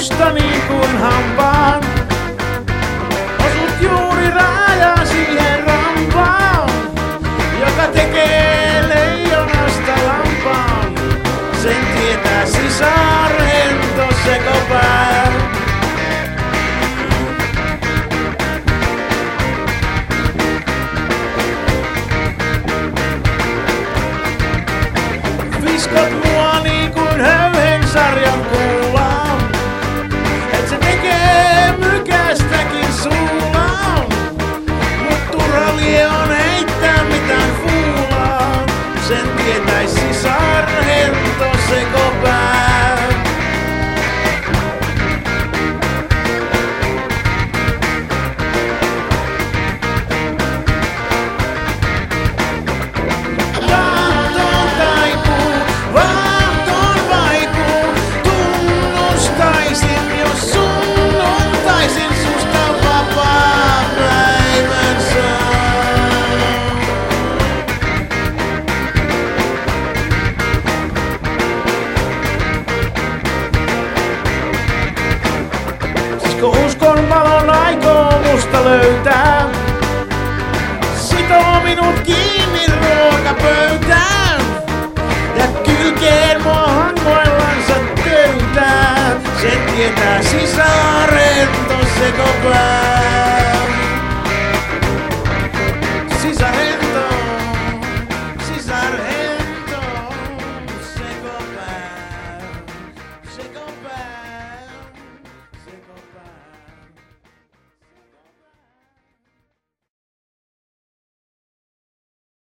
musta niin kuin hampaan. Osut juuri raja siihen rampaan, joka tekee leijonasta lampaan. Sen tietää sisarhento sekopää. Viskot mua niin kuin höyhen sarjan kuulaan. Et se tekee mykästäkin suulaan. Mut turha lie on heittää mitään fuulaa. Sen tietäis sisarhento sekopää. Kun uskon valon aikoo musta löytää, sitoo minut kiinni ruokapöytään ja kylkeen mua hangoillansa töytää. Sen tietää sisarento sekopää.